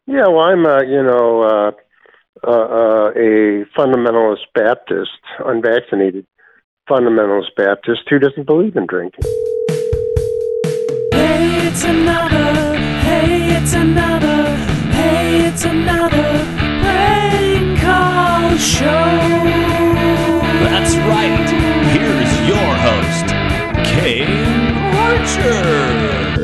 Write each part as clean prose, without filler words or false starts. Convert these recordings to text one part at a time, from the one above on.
Yeah, well, I'm, a fundamentalist Baptist, unvaccinated fundamentalist Baptist who doesn't believe in drinking. Hey, it's another, hey, it's another, hey, it's another prank call show. That's right. Here's your host, Kane Archer.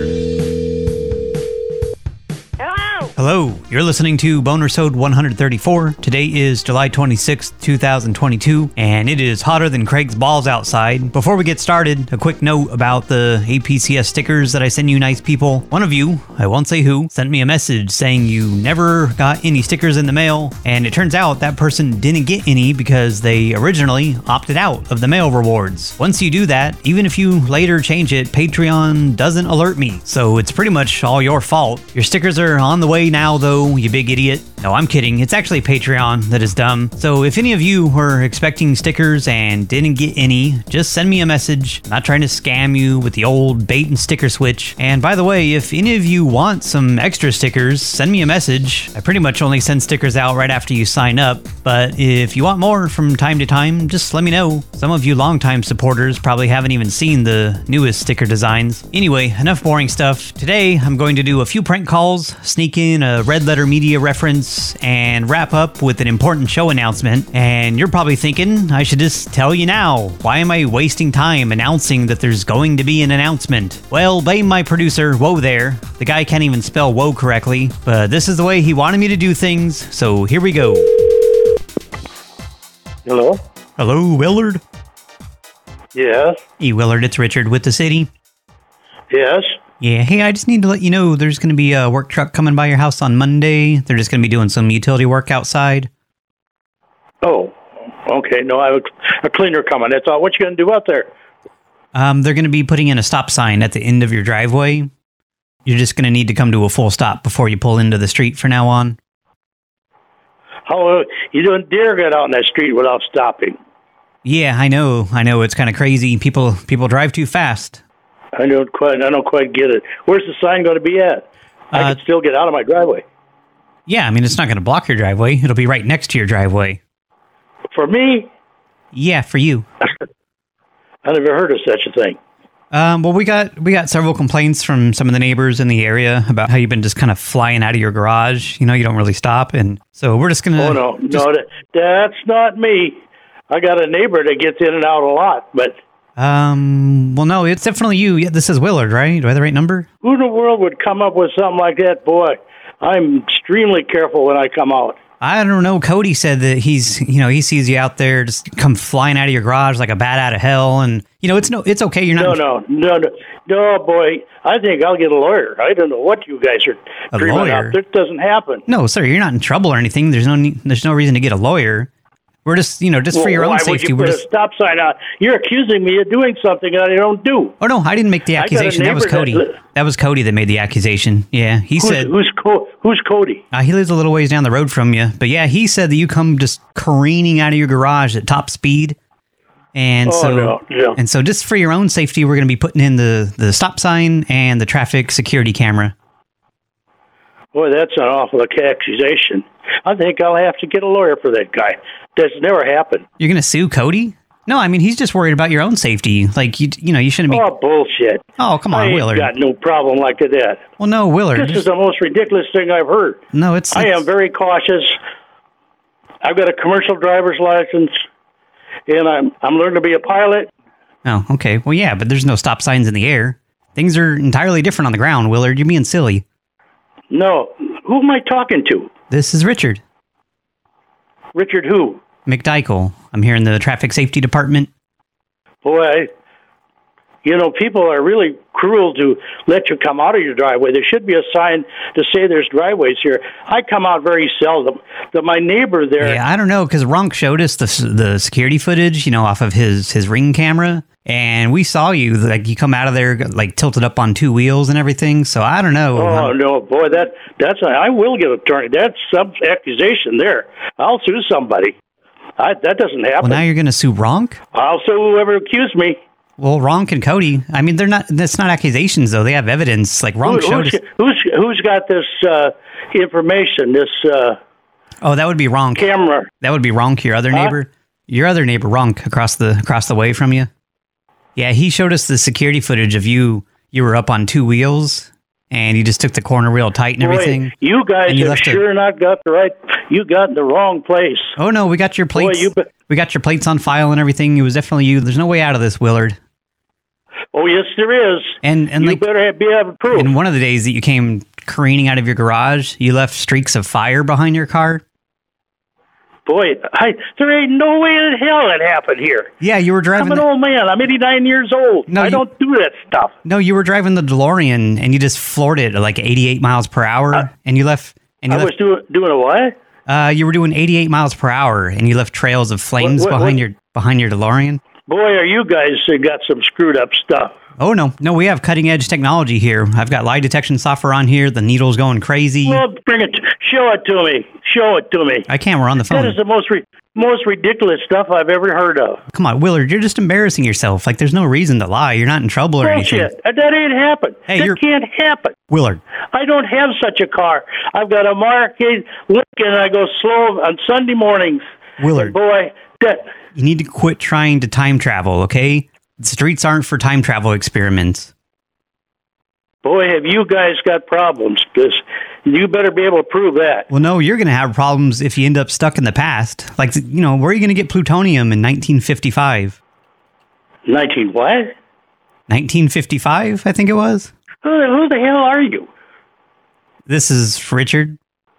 Hello, you're listening to Bonersode 134. Today is July 26th, 2022, and it is hotter than Craig's balls outside. Before we get started, a quick note about the APCS stickers that I send you nice people. One of you, I won't say who, sent me a message saying you never got any stickers in the mail, and it turns out that person didn't get any because they originally opted out of the mail rewards. Once you do that, even if you later change it, Patreon doesn't alert me, so it's pretty much all your fault. Your stickers are on the way now though, you big idiot. No, I'm kidding. It's actually Patreon that is dumb. So if any of you were expecting stickers and didn't get any, just send me a message. I'm not trying to scam you with the old bait and sticker switch. And by the way, if any of you want some extra stickers, send me a message. I pretty much only send stickers out right after you sign up. But if you want more from time to time, just let me know. Some of you longtime supporters probably haven't even seen the newest sticker designs. Anyway, enough boring stuff. Today, I'm going to do a few prank calls, sneak in a Red Letter Media reference, and wrap up with an important show announcement. And you're probably thinking, I should just tell you now. Why am I wasting time announcing that there's going to be an announcement? Well, blame my producer, Whoa there. The guy can't even spell whoa correctly, but this is the way he wanted me to do things, so here we go. Hello? Hello, Willard? Yes? Hey, Willard, it's Richard with the city. Yes? Yeah, hey, I just need to let you know there's going to be a work truck coming by your house on Monday. They're just going to be doing some utility work outside. Oh, okay. No, I have a cleaner coming. That's all. What you going to do out there? They're going to be putting in a stop sign at the end of your driveway. You're just going to need to come to a full stop before you pull into the street from now on. How you don't dare get out in that street without stopping. Yeah, I know. It's kind of crazy. People drive too fast. I don't quite get it. Where's the sign going to be at? I can still get out of my driveway. Yeah, I mean, it's not going to block your driveway. It'll be right next to your driveway. For me? Yeah, for you. I never heard of such a thing. Well, we got several complaints from some of the neighbors in the area about how you've been just kind of flying out of your garage. You know, you don't really stop, and so we're just gonna. Oh no, that's not me. I got a neighbor that gets in and out a lot, but. Well, no, it's definitely you. Yeah, this is Willard, right? Do I have the right number? Who in the world would come up with something like that? Boy, I'm extremely careful when I come out. I don't know. Cody said that he sees you out there just come flying out of your garage like a bat out of hell, and it's okay. You're not. No, boy. I think I'll get a lawyer. I don't know what you guys are dreaming up. This doesn't happen. No, sir, you're not in trouble or anything. There's no reason to get a lawyer. We're just, for your own safety. Why would you put a stop sign out? You're accusing me of doing something that I don't do. Oh, no, I didn't make the accusation. That was Cody. That was Cody that made the accusation. Yeah, he said... Who's Cody? He lives a little ways down the road from you. But yeah, he said that you come just careening out of your garage at top speed. And so just for your own safety, we're going to be putting in the stop sign and the traffic security camera. Boy, that's an awful accusation. I think I'll have to get a lawyer for that guy. That's never happened. You're going to sue Cody? No, I mean, he's just worried about your own safety. Like, you shouldn't be... Oh, bullshit. Oh, come on, Willard. I ain't got no problem like that. Well, no, Willard. This is the most ridiculous thing I've heard. No, I am very cautious. I've got a commercial driver's license, and I'm learning to be a pilot. Oh, okay. Well, yeah, but there's no stop signs in the air. Things are entirely different on the ground, Willard. You're being silly. No. Who am I talking to? This is Richard. Richard who? McDykel. I'm here in the traffic safety department. Boy, people are really cruel to let you come out of your driveway. There should be a sign to say there's driveways here. I come out very seldom. My neighbor there... Yeah, I don't know, because Ronk showed us the security footage, off of his Ring camera, and we saw you, like, you come out of there, like, tilted up on two wheels and everything, so I don't know. Oh, no, boy, I will get an attorney. That's some accusation there. I'll sue somebody. That doesn't happen. Well, now you're going to sue Ronk? I'll sue whoever accused me. Well, Ronk and Cody, I mean, that's not accusations, though. They have evidence. Like, Ronk showed us. Who's got this information, this Oh, that would be Ronk. camera? That would be Ronk, your other neighbor. Your other neighbor, Ronk, across the way from you. Yeah, he showed us the security footage of you. You were up on two wheels, and you just took the corner real tight and everything. You guys have sure not got the right... You got in the wrong place. Oh, no, we got your plates. We got your plates on file and everything. It was definitely you. There's no way out of this, Willard. Oh, yes, there is. And you better have proof. And one of the days that you came careening out of your garage, you left streaks of fire behind your car. Boy, there ain't no way in hell that happened here. Yeah, you were driving... I'm an old man. I'm 89 years old. No, I don't do that stuff. No, you were driving the DeLorean, and you just floored it at like 88 miles per hour, and you left... I was doing a what? You were doing 88 miles per hour, and you left trails of flames behind your DeLorean. Boy, are you guys got some screwed up stuff. Oh, no, we have cutting-edge technology here. I've got lie detection software on here. The needle's going crazy. Well, bring it. Show it to me. Show it to me. I can't. We're on the phone. That is the most ridiculous stuff I've ever heard of. Come on, Willard, you're just embarrassing yourself. Like, there's no reason to lie. You're not in trouble or anything. Bullshit. That ain't happened. Hey, that can't happen. Willard. I don't have such a car. I've got a Marquez Lincoln, and I go slow on Sunday mornings. Willard. And boy, you need to quit trying to time travel, okay? The streets aren't for time travel experiments. Boy, have you guys got problems, because you better be able to prove that. Well, no, you're going to have problems if you end up stuck in the past. Like, you know, where are you going to get plutonium in 1955? 19 what? 1955, I think it was. Who the hell are you? This is Richard.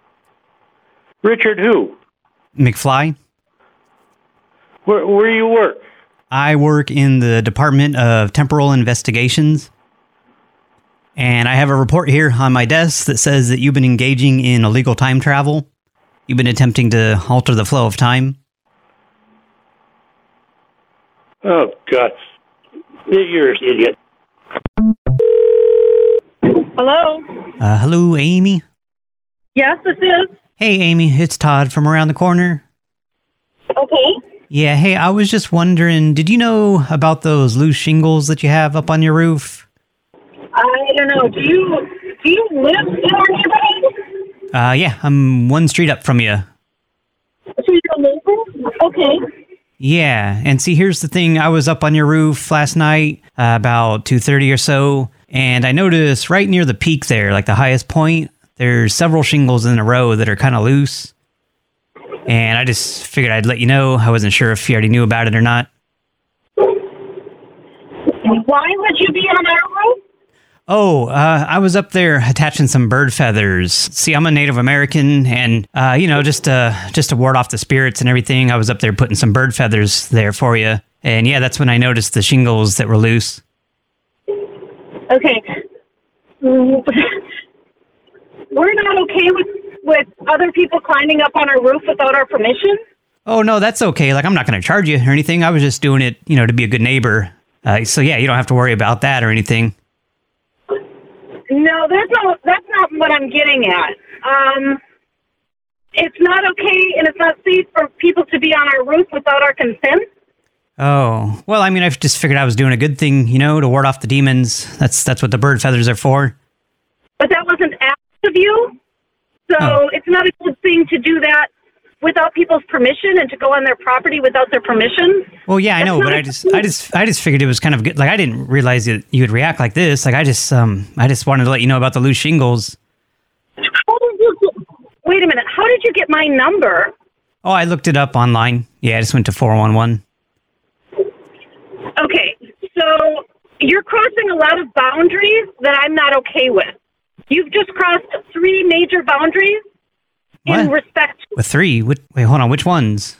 Richard who? McFly. Where you work? I work in the Department of Temporal Investigations. And I have a report here on my desk that says that you've been engaging in illegal time travel. You've been attempting to alter the flow of time. Oh, God. You're an idiot. Hello? Hello, Amy? Yes, this is. Hey, Amy, it's Todd from around the corner. Okay. Yeah, hey, I was just wondering, did you know about those loose shingles that you have up on your roof? I don't know. Do you live in our neighborhood? Yeah, I'm one street up from you. So you're a neighbor? Okay. Yeah, and see, here's the thing. I was up on your roof last night, about 2:30 or so, and I noticed right near the peak there, like the highest point, there's several shingles in a row that are kind of loose. And I just figured I'd let you know. I wasn't sure if you already knew about it or not. Why would you be on our roof? Oh, I was up there attaching some bird feathers. See, I'm a Native American, and, you know, just to ward off the spirits and everything, I was up there putting some bird feathers there for you. And, yeah, that's when I noticed the shingles that were loose. Okay. We're not okay with other people climbing up on our roof without our permission? Oh, no, that's okay. Like, I'm not going to charge you or anything. I was just doing it, you know, to be a good neighbor. So, yeah, you don't have to worry about that or anything. No, that's not what I'm getting at. It's not okay and it's not safe for people to be on our roof without our consent. Oh, well, I mean, I just figured I was doing a good thing, you know, to ward off the demons. That's what the bird feathers are for. But that wasn't asked of you, so It's not a good thing to do that without people's permission and to go on their property without their permission. Well, yeah, I know, but I just figured it was kind of good. Like, I didn't realize that you would react like this. Like, I just wanted to let you know about the loose shingles. Wait a minute. How did you get my number? Oh, I looked it up online. Yeah, I just went to 411. Okay, so you're crossing a lot of boundaries that I'm not okay with. You've just crossed 3 major boundaries in respect. With 3? Wait, hold on. Which ones?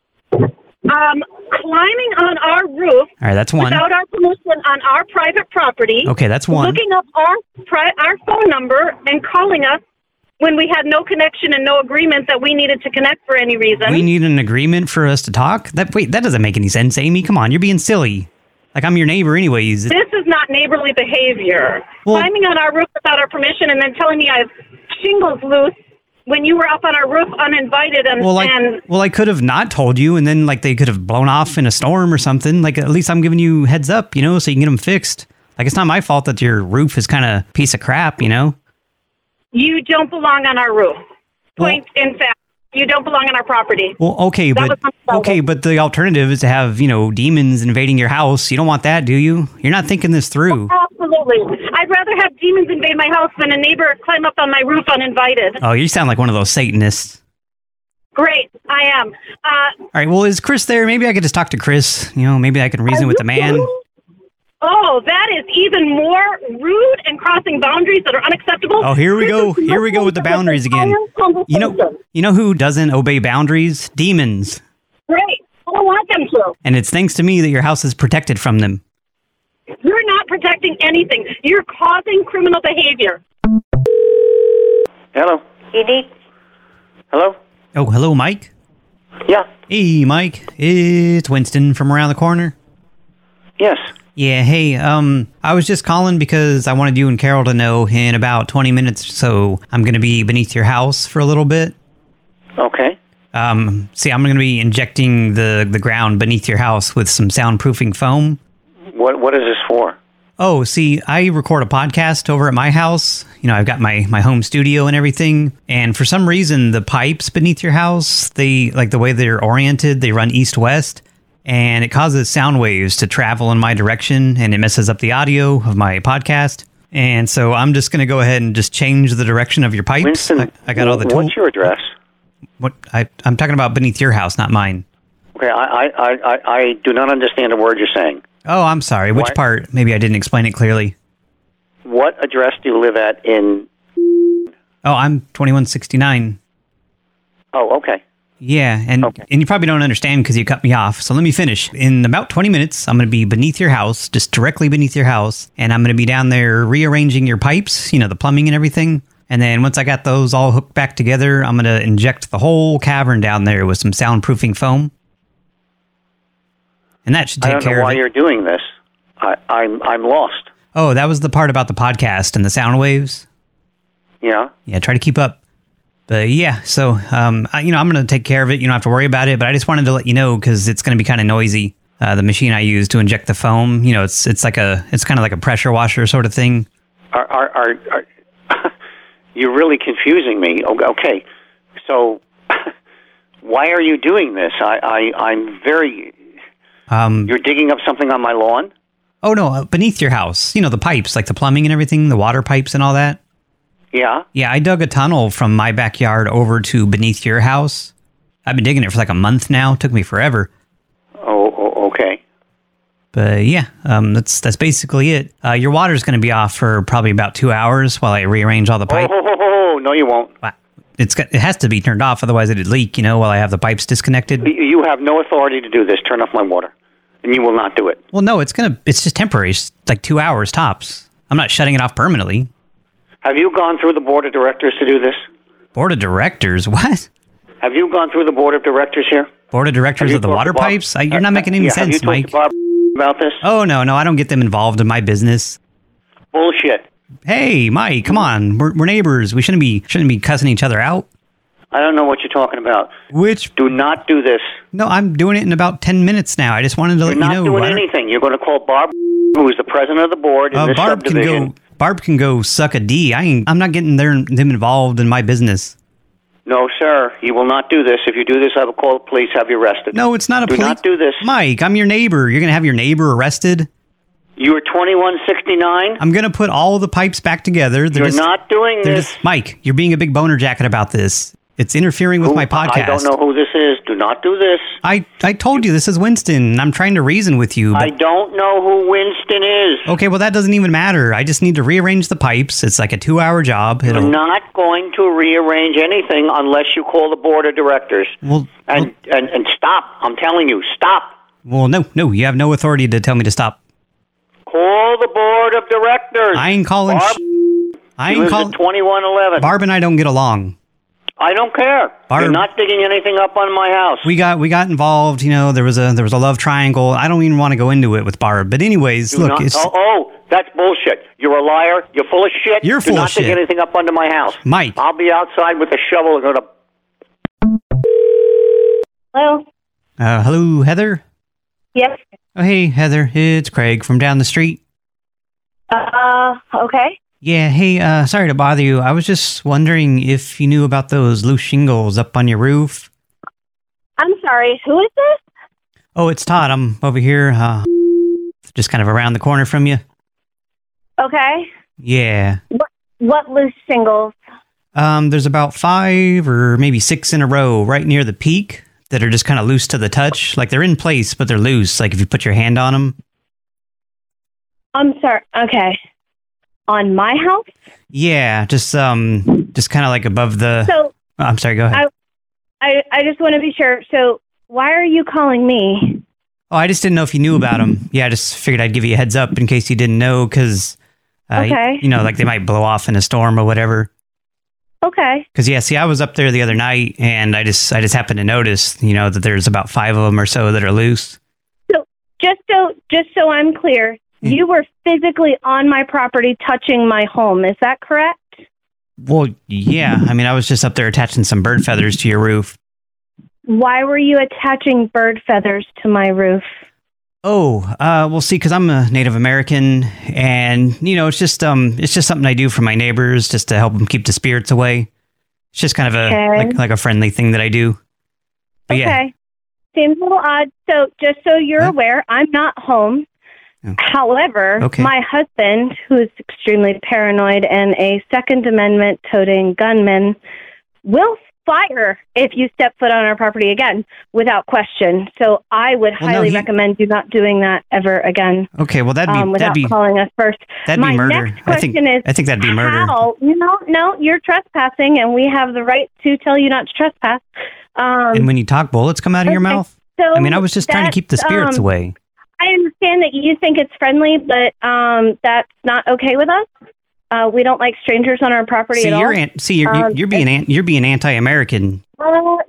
Climbing on our roof. All right, that's 1. Without our permission on our private property. Okay, that's 1. Looking up our phone number and calling us when we had no connection and no agreement that we needed to connect for any reason. We need an agreement for us to talk? That doesn't make any sense, Amy. Come on, you're being silly. Like, I'm your neighbor anyways. This is not neighborly behavior. Well, climbing on our roof without our permission and then telling me I have shingles loose when you were up on our roof uninvited and Well, I could have not told you, and then like they could have blown off in a storm or something. Like at least I'm giving you heads up, so you can get them fixed. Like it's not my fault that your roof is kind of piece of crap, You don't belong on our roof. Point in fact. You don't belong on our property. Well, okay, but the alternative is to have, demons invading your house. You don't want that, do you? You're not thinking this through. Absolutely. I'd rather have demons invade my house than a neighbor climb up on my roof uninvited. Oh, you sound like one of those Satanists. Great, I am. All right, well, is Chris there? Maybe I could just talk to Chris. Maybe I can reason with the man. Oh, that is even more rude and crossing boundaries that are unacceptable. Oh, here we go. Here we go with the boundaries again. You know who doesn't obey boundaries? Demons. Great. I don't want them to. And it's thanks to me that your house is protected from them. You're not protecting anything. You're causing criminal behavior. Hello. Hello? Oh, hello, Mike? Yeah. Hey, Mike. It's Winston from around the corner. Yes. Yeah, hey, I was just calling because I wanted you and Carol to know in about 20 minutes or so I'm going to be beneath your house for a little bit. Okay. See, I'm going to be injecting the ground beneath your house with some soundproofing foam. What is this for? Oh, see, I record a podcast over at my house. I've got my home studio and everything. And for some reason, the pipes beneath your house, the way they're oriented, they run east-west. And it causes sound waves to travel in my direction, and it messes up the audio of my podcast. And so I'm just going to go ahead and just change the direction of your pipes. Winston, I got all the tools. What's your address? I'm talking about beneath your house, not mine. Okay, I do not understand a word you're saying. Oh, I'm sorry. Which part? Maybe I didn't explain it clearly. What address do you live at in... Oh, I'm 2169. Oh, okay. Yeah, and you probably don't understand because you cut me off. So let me finish. In about 20 minutes, I'm going to be beneath your house, just directly beneath your house. And I'm going to be down there rearranging your pipes, the plumbing and everything. And then once I got those all hooked back together, I'm going to inject the whole cavern down there with some soundproofing foam. And that should take care of it. I don't know why you're doing this. I'm lost. Oh, that was the part about the podcast and the sound waves? Yeah. Yeah, try to keep up. But yeah, so, I'm going to take care of it. You don't have to worry about it, but I just wanted to let you know because it's going to be kind of noisy. The machine I use to inject the foam, it's kind of like a pressure washer sort of thing. Are you're really confusing me. Okay. So why are you doing this? I'm very, you're digging up something on my lawn? Oh no, beneath your house. The pipes, like the plumbing and everything, the water pipes and all that. Yeah? Yeah, I dug a tunnel from my backyard over to beneath your house. I've been digging it for like a month now. It took me forever. Oh, okay. But yeah, that's basically it. Your water's going to be off for probably about 2 hours while I rearrange all the pipes. Oh, no you won't. It has to be turned off, otherwise it'd leak, while I have the pipes disconnected. You have no authority to do this. Turn off my water. And you will not do it. Well, no, it's just temporary. It's like 2 hours tops. I'm not shutting it off permanently. Have you gone through the board of directors to do this? Board of directors? What? Have you gone through the board of directors here? Board of directors of the water pipes? You're not making any sense, Mike. Have you talked to Bob about this? Oh, no, I don't get them involved in my business. Bullshit. Hey, Mike, come on. We're neighbors. We shouldn't be cussing each other out. I don't know what you're talking about. Do not do this. No, I'm doing it in about 10 minutes now. I just wanted to let you know. You're not doing anything. You're going to call Barb, who is the president of the board in this subdivision. Barb can go suck a D. I'm not getting them involved in my business. No, sir. You will not do this. If you do this, I will call the police, have you arrested. No, it's not a police. Do not do this. Mike, I'm your neighbor. You're going to have your neighbor arrested? You are 2169? I'm going to put all the pipes back together. You're not doing this. Mike, you're being a big boner jacket about this. It's interfering with my podcast. I don't know who this is. Do not do this. I told you, this is Winston. I'm trying to reason with you. I don't know who Winston is. Okay, well, that doesn't even matter. I just need to rearrange the pipes. It's like a 2-hour job. You're not going to rearrange anything unless you call the board of directors. And stop. I'm telling you, stop. Well, no. You have no authority to tell me to stop. Call the board of directors. I ain't calling. Barb, I ain't calling. 2111. Barb and I don't get along. I don't care. Barb, you're not digging anything up on my house. We got involved. You know, there was a love triangle. I don't even want to go into it with Barb. But anyways, look. That's bullshit. You're a liar. You're full of shit. You're full of shit. Do not dig anything up under my house. Mike. I'll be outside with a shovel and going to... Hello? Hello, Heather? Yes. Oh, hey, Heather. It's Craig from down the street. Okay. Yeah, hey, sorry to bother you. I was just wondering if you knew about those loose shingles up on your roof. I'm sorry, who is this? Oh, it's Todd. I'm over here, just kind of around the corner from you. Okay. Yeah. What loose shingles? There's about 5 or maybe 6 in a row right near the peak that are just kind of loose to the touch. Like they're in place, but they're loose, like if you put your hand on them. I'm sorry, okay. On my house? Yeah, just kind of like above the... So, I'm sorry, go ahead. I just want to be sure. So, why are you calling me? Oh, I just didn't know if you knew about them. Yeah, I just figured I'd give you a heads up in case you didn't know, because, okay. You know, like they might blow off in a storm or whatever. Okay. Because, yeah, see, I was up there the other night, and I just happened to notice, you know, that there's about 5 of them or so that are loose. So, just so I'm clear, you were physically on my property touching my home. Is that correct? Well, yeah. I mean, I was just up there attaching some bird feathers to your roof. Why were you attaching bird feathers to my roof? Oh, well, see, because I'm a Native American, and, you know, it's just something I do for my neighbors just to help them keep the spirits away. It's just kind of like a friendly thing that I do. But okay. Yeah. Seems a little odd. So, just so you're aware, I'm not home. Oh. However, my husband, who is extremely paranoid and a Second Amendment toting gunman, will fire if you step foot on our property again, without question. So I would highly recommend you not doing that ever again. Okay, well without calling us first. That'd be murder. Next question I think that'd be murder. How? No, you're trespassing, and we have the right to tell you not to trespass. And when you talk, bullets come out of your mouth. So I mean, I was just trying to keep the spirits away. I understand that you think it's friendly, but that's not okay with us. We don't like strangers on our property at all. You're being anti-American. No,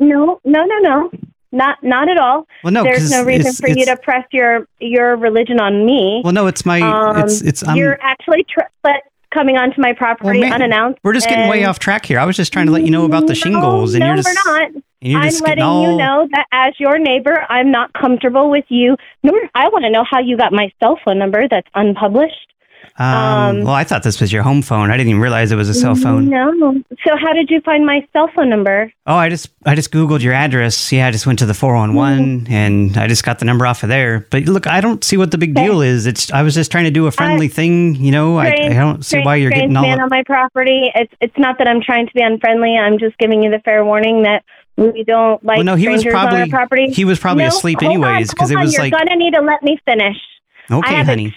not at all. Well, no, there's no reason for you to press your religion on me. Well, no, it's my you're actually coming onto my property unannounced. We're just getting way off track here. I was just trying to let you know about the shingles, and we're not. I'm letting you know that as your neighbor, I'm not comfortable with you. Nor I want to know how you got my cell phone number that's unpublished. Well, I thought this was your home phone. I didn't even realize it was a cell phone. No. So how did you find my cell phone number? Oh, I just Googled your address. Yeah, I just went to the 411, and I just got the number off of there. But look, I don't see what the big deal is. I was just trying to do a friendly thing, you know. I don't see why you're getting all... man on my property. It's not that I'm trying to be unfriendly. I'm just giving you the fair warning that we don't like strangers on our property. He was probably asleep anyways, because it was You're gonna need to let me finish. Okay, honey.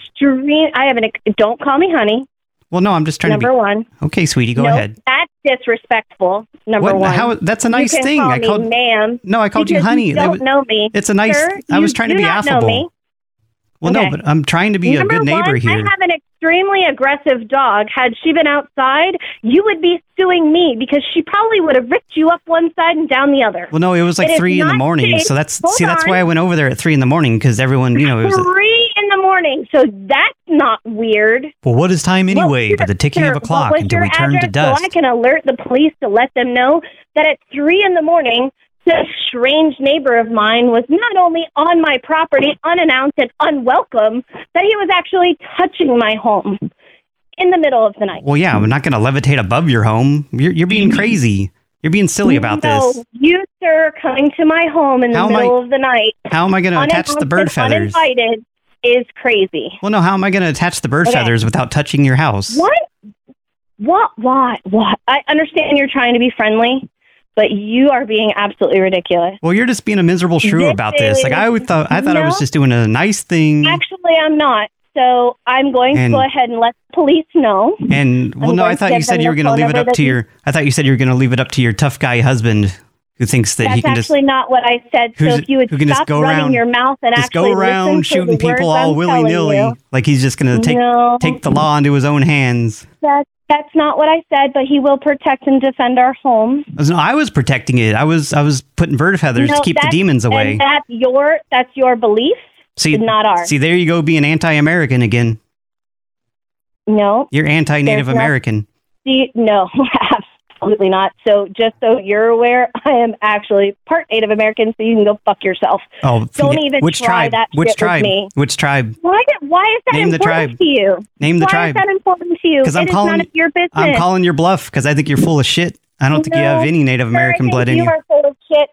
Don't call me honey. Well, no, I'm just trying Number one. Okay, sweetie, go ahead. That's disrespectful. Number one. That's a nice thing. I called me ma'am. No, I called you honey. You don't know me. It's a nice... Sir, I was trying to be affable. Know me. Well, no, but I'm trying to be a good neighbor here. I have an extremely aggressive dog. Had she been outside, you would be suing me because she probably would have ripped you up one side and down the other. Well, no, it was like 3 in the morning. So that's why I went over there at 3 in the morning, because everyone, you know, it was 3 in the morning. So that's not weird. Well, what is time anyway? But the ticking of a clock until we turn to dust. So I can alert the police to let them know that at 3 in the morning, this strange neighbor of mine was not only on my property, unannounced and unwelcome, that he was actually touching my home in the middle of the night. Well, yeah, I'm not going to levitate above your home. You're being crazy. You're being silly about this. You, sir, coming to my home in the middle of the night. How am I going to attach the bird feathers? Uninvited is crazy. Well, no, how am I going to attach the bird feathers without touching your house? What? I understand you're trying to be friendly, but you are being absolutely ridiculous. Well, you're just being a miserable shrew about this. Like I thought I was just doing a nice thing. Actually, I'm not. So I'm going to go ahead and let the police know. And I thought you said you were going to leave it up to your. I thought you said you were going to leave it up to your tough guy husband, who thinks that he can just. That's actually not what I said. So if you would stop running your mouth and just actually go around shooting people all willy nilly, like he's just going to take the law into his own hands. That's That's not what I said, but he will protect and defend our home. No, I was protecting it. I was putting bird feathers to keep the demons away. And that's your belief, not ours. See, there you go, being anti-American again. No. You're anti-Native American. No, absolutely not. So just so you're aware, I am actually part Native American, so you can go fuck yourself. Oh, don't even try that shit with me. Which tribe? Why is that Name important to you? Name the tribe. Why is that important to you? Because it's none of your business. I'm calling your bluff because I think you're full of shit. I don't think you have any Native American blood in you. You are full of shit.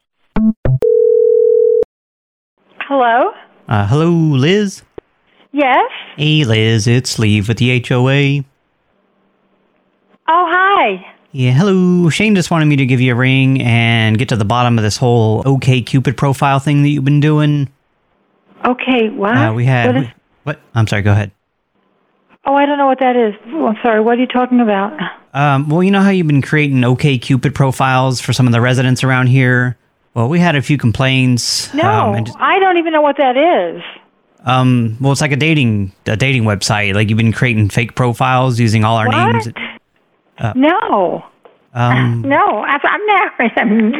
Hello? Hello, Liz? Yes? Hey, Liz, it's Sleeve with the HOA. Oh, hi. Yeah, hello. Shane just wanted me to give you a ring and get to the bottom of this whole OkCupid profile thing that you've been doing. Okay, what? What? I'm sorry, go ahead. Oh, I don't know what that is. Oh, I'm sorry, what are you talking about? Well, you know how you've been creating OkCupid profiles for some of the residents around here? Well, we had a few complaints. No, I don't even know what that is. Well, it's like a dating website. Like, you've been creating fake profiles using all our names. No. No, I'm married.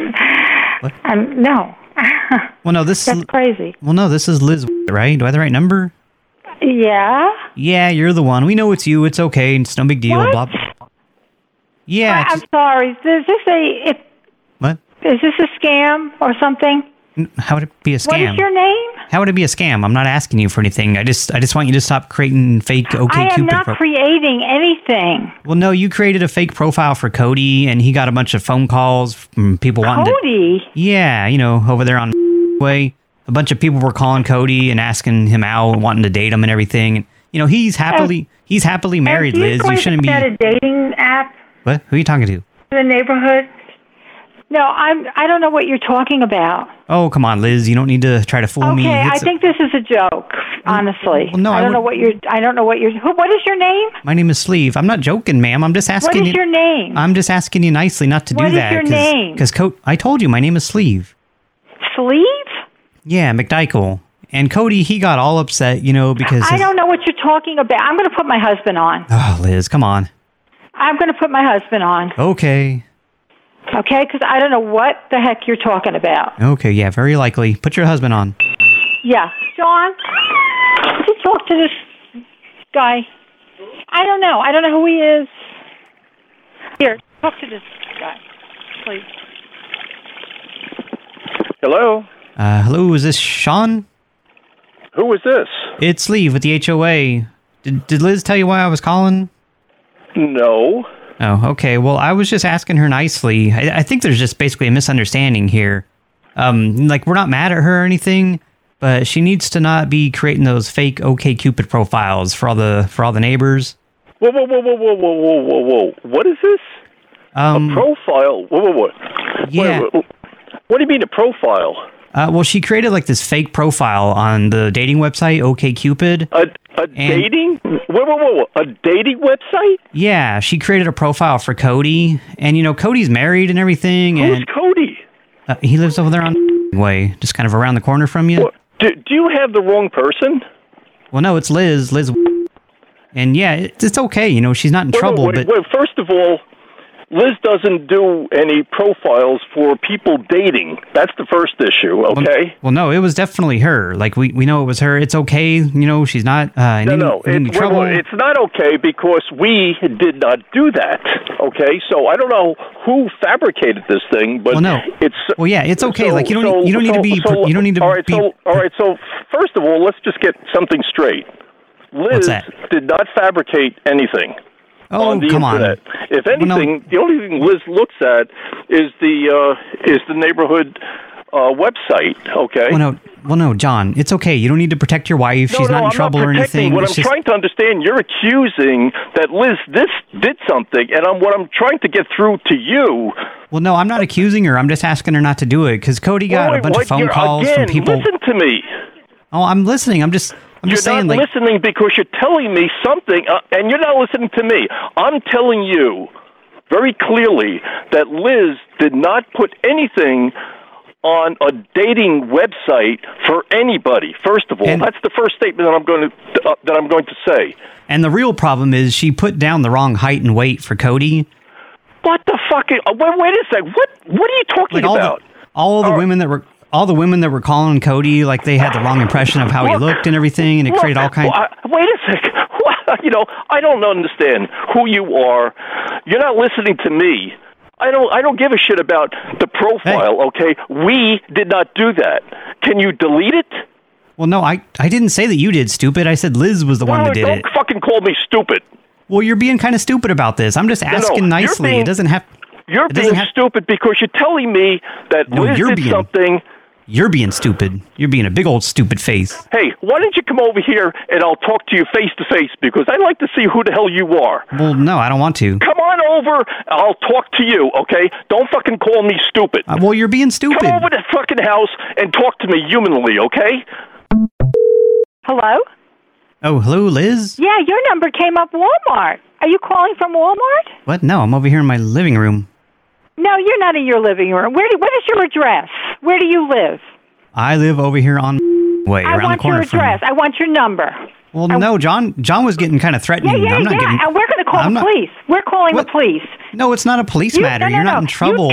No. Well, no, That's crazy. Well, no, this is Liz, right? Do I have the right number? Yeah. Yeah, you're the one. We know it's you. It's okay. It's no big deal. What? Blah, blah. Yeah. I'm sorry. What? Is this a scam or something? How would it be a scam? What is your name? How would it be a scam? I'm not asking you for anything. I just want you to stop creating fake OkCupid. I am not creating anything. Well, no, you created a fake profile for Cody, and he got a bunch of phone calls from people wanting Cody? Yeah, over there on way. A bunch of people were calling Cody and asking him out and wanting to date him and everything. He's happily married, Liz. You shouldn't be. Is a dating app? What? Who are you talking to? The neighborhood. No, I don't know what you're talking about. Oh, come on, Liz. You don't need to try to fool me. Okay, I think this is a joke, honestly. Well, no, I don't know what what is your name? My name is Sleeve. I'm not joking, ma'am. I'm just asking you. What is your name? I'm just asking you nicely not to do that. What is your name? Because I told you my name is Sleeve. Sleeve? Yeah, McDykel. And Cody, he got all upset, because... I don't know what you're talking about. I'm going to put my husband on. Oh, Liz, come on. I'm going to put my husband on. Okay. Okay, because I don't know what the heck you're talking about. Okay, yeah, very likely. Put your husband on. Yeah. John, could you talk to this guy? I don't know. I don't know who he is. Here, talk to this guy, please. Hello? Hello, is this Sean? Who is this? It's Sleeve with the HOA. Did Liz tell you why I was calling? No. Oh, okay. Well, I was just asking her nicely. I think there's just basically a misunderstanding here. We're not mad at her or anything, but she needs to not be creating those fake OkCupid profiles for all the neighbors. Whoa. What is this? A profile? Whoa. Yeah. Wait. What do you mean a profile? Well, she created this fake profile on the dating website, OkCupid. A dating? Whoa. A dating website? Yeah, she created a profile for Cody. And, Cody's married and everything. Who's Cody? He lives over there on way, just kind of around the corner from you. What? Do you have the wrong person? Well, no, it's Liz. And, yeah, it's okay. She's not in trouble. Wait, first of all, Liz doesn't do any profiles for people dating. That's the first issue, okay? Well, no, it was definitely her. We know it was her. It's okay. She's not in any trouble. Well, it's not okay because we did not do that, okay? So I don't know who fabricated this thing, but it's... Well, yeah, it's okay. You don't need to be... All right, so first of all, let's just get something straight. Liz did not fabricate anything. Oh, come internet. on. If anything, the only thing Liz looks at is the neighborhood website, okay? Well, no, John, it's okay. You don't need to protect your wife. She's not in trouble or anything. What I'm trying to understand, you're accusing that Liz did something, and what I'm trying to get through to you... Well, no, I'm not accusing her. I'm just asking her not to do it, because Cody got a bunch of phone calls from people... Listen to me. Oh, I'm listening. I'm just saying, You're not listening because you're telling me something, and you're not listening to me. I'm telling you very clearly that Liz did not put anything on a dating website for anybody. First of all, that's the first statement that I'm going to say. And the real problem is she put down the wrong height and weight for Cody. What the fuck? Wait a second. What are you talking about? All the women that were calling Cody, like they had the wrong impression of how he looked and everything, and it created all kinds. Wait a second. I don't understand who you are. You're not listening to me. I don't give a shit about the profile. Okay, we did not do that. Can you delete it? Well, no, I didn't say that you did, stupid. I said Liz was the one that did it. Don't fucking call me stupid. Well, you're being kind of stupid about this. I'm just asking nicely. It doesn't have. You're being stupid because you're telling me that Liz did something. You're being stupid. You're being a big old stupid face. Hey, why don't you come over here and I'll talk to you face to face because I'd like to see who the hell you are. Well, no, I don't want to. Come on over. I'll talk to you, okay? Don't fucking call me stupid. Well, you're being stupid. Come over to the fucking house and talk to me humanly, okay? Hello? Oh, hello, Liz? Yeah, your number came up Walmart. Are you calling from Walmart? What? No, I'm over here in my living room. No, you're not in your living room. What is your address? Where do you live? I live over here on way around the corner. I want your address. I want your number. Well, no, John was getting kind of threatening. Yeah, I'm not getting, and we're going to call the police. We're calling the police. No, it's not a police matter. You're not in trouble.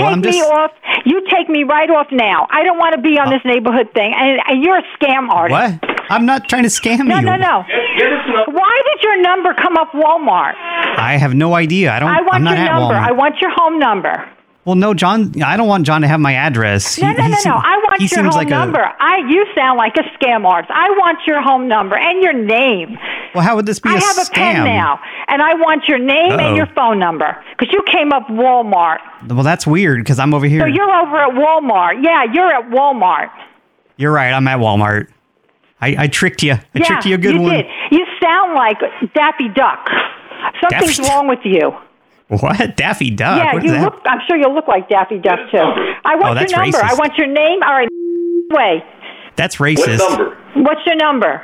You take me right off now. I don't want to be on this neighborhood thing. And you're a scam artist. What? I'm not trying to scam you. No. Why did your number come up Walmart? I have no idea. I'm not at Walmart. I want your home number. Well, no, John. I don't want John to have my address. No. I want your home number. You sound like a scam artist. I want your home number and your name. Well, how would this be a scam? I have a pen now, and I want your name and your phone number because you came up Walmart. Well, that's weird because I'm over here. So you're over at Walmart. Yeah, you're at Walmart. You're right. I'm at Walmart. I tricked you. I tricked you a good one. You did. You sound like Daffy Duck. Something's wrong with you. What? Daffy Duck? Yeah, what is that? I'm sure you look like Daffy Duck, too. I want your number. Racist. I want your name. All right, way. That's racist. What number? What's your number?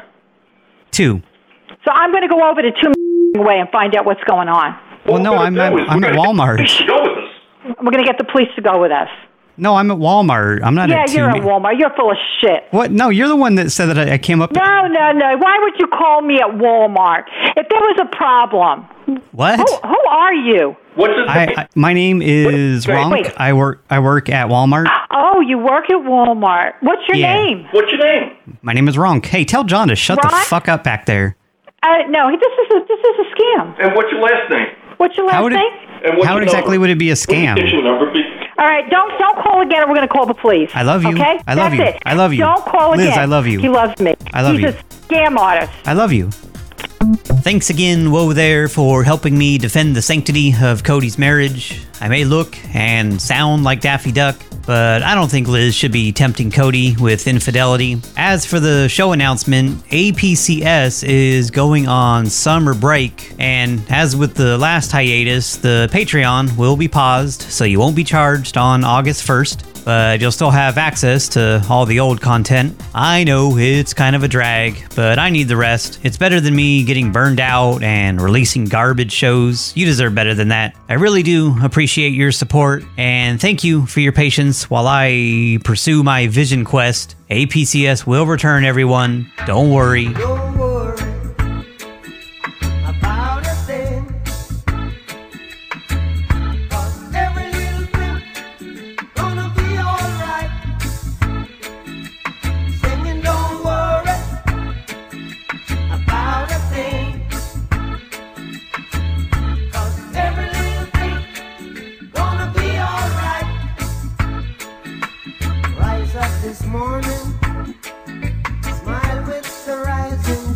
2. So I'm going to go over to 2 way and find out what's going on. Well, no, I'm at Walmart. We're going to get the police to go with us. No, I'm at Walmart. I'm not at 2. Yeah, you're at Walmart. You're full of shit. What? No, you're the one that said that I came up... No. Why would you call me at Walmart? If there was a problem... What? Who are you? What's his name? My name is Ronk. Wait. I work at Walmart. Oh, you work at Walmart. What's your name? What's your name? My name is Ronk. Hey, tell John to shut the fuck up back there. No, this is a scam. And what's your last name? What's your last name? How exactly would it be a scam? What's your number, please? All right, don't call again, or we're going to call the police. I love you. Okay? I love you. That's it. I love you. Don't call Liz, again. I love you. He loves me. I love you. He's a scam artist. I love you. Thanks again, Whoa There, for helping me defend the sanctity of Cody's marriage. I may look and sound like Daffy Duck, but I don't think Liz should be tempting Cody with infidelity. As for the show announcement, APCS is going on summer break, and as with the last hiatus, the Patreon will be paused, so you won't be charged on August 1st. But you'll still have access to all the old content. I know it's kind of a drag, but I need the rest. It's better than me getting burned out and releasing garbage shows. You deserve better than that. I really do appreciate your support, and thank you for your patience while I pursue my vision quest. APCS will return, everyone. Don't worry. Don't worry about a thing. 'Cause every little thing gonna be alright. Singing, don't worry about a thing. 'Cause every little thing gonna be alright. Rise up this morning, smile with the rising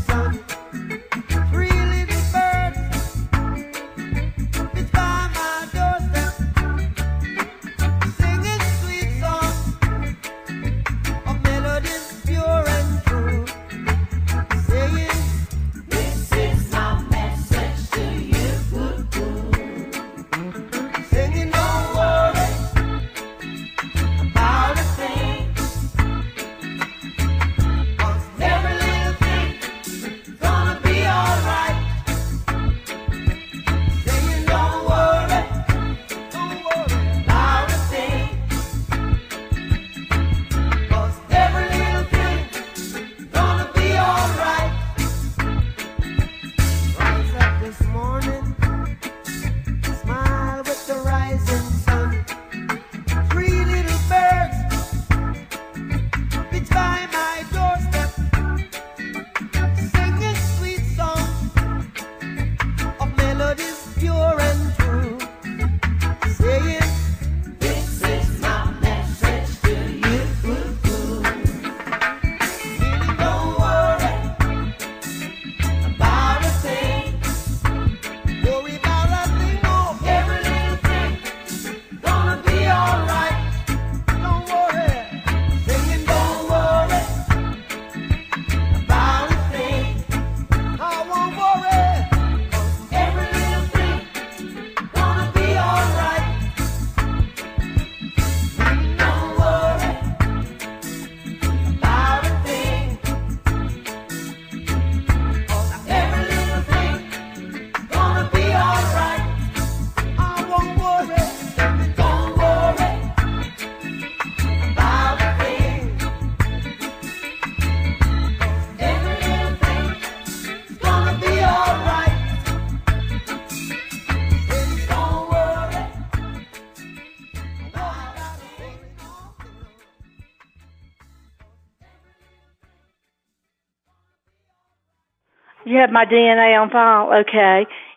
You have my DNA on file? Okay.